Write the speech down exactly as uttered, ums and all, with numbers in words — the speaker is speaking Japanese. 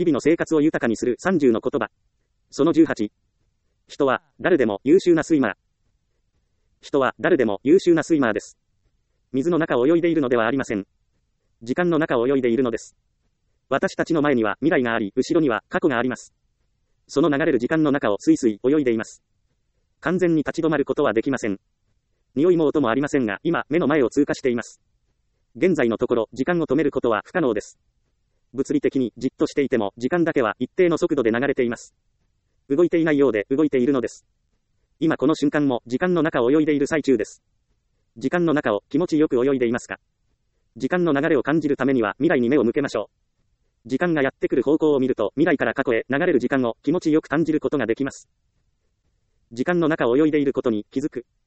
日々の生活を豊かにするさんじゅうの言葉。そのじゅうはち。人は誰でも優秀なスイマー。人は誰でも優秀なスイマーです。水の中を泳いでいるのではありません。時間の中を泳いでいるのです。私たちの前には未来があり、後ろには過去があります。その流れる時間の中をスイスイ泳いでいます。完全に立ち止まることはできません。匂いも音もありませんが、今、目の前を通過しています。現在のところ、時間を止めることは不可能です。物理的にじっとしていても、時間だけは一定の速度で流れています。動いていないようで動いているのです。今この瞬間も時間の中を泳いでいる最中です。時間の中を気持ちよく泳いでいますか？時間の流れを感じるためには未来に目を向けましょう。時間がやってくる方向を見ると、未来から過去へ流れる時間を気持ちよく感じることができます。時間の中を泳いでいることに気づく。